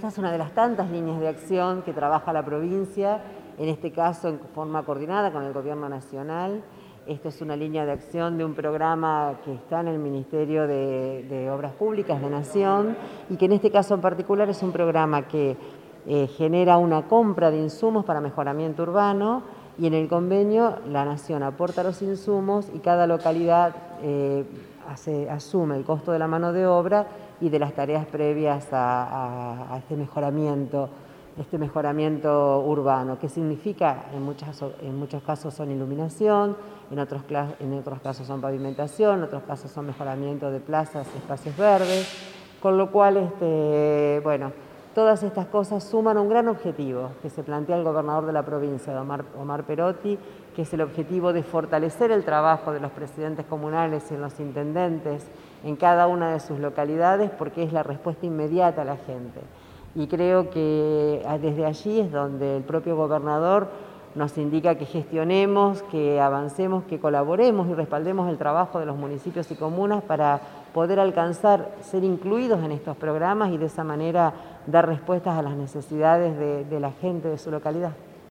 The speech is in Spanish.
esta es una de las tantas líneas de acción que trabaja la provincia, en este caso en forma coordinada con el Gobierno Nacional. Esto es una línea de acción de un programa que está en el Ministerio de Obras Públicas de Nación y que en este caso en particular es un programa que genera una compra de insumos para mejoramiento urbano y en el convenio la Nación aporta los insumos y cada localidad asume el costo de la mano de obra y de las tareas previas a este mejoramiento urbano, que significa en muchos casos son iluminación, en otros casos son pavimentación, en otros casos son mejoramiento de plazas, espacios verdes, con lo cual, bueno, todas estas cosas suman a un gran objetivo que se plantea el gobernador de la provincia, Omar Perotti, que es el objetivo de fortalecer el trabajo de los presidentes comunales y los intendentes en cada una de sus localidades, porque es la respuesta inmediata a la gente. Y creo que desde allí es donde el propio gobernador nos indica que gestionemos, que avancemos, que colaboremos y respaldemos el trabajo de los municipios y comunas para poder alcanzar, ser incluidos en estos programas y de esa manera dar respuestas a las necesidades de la gente de su localidad.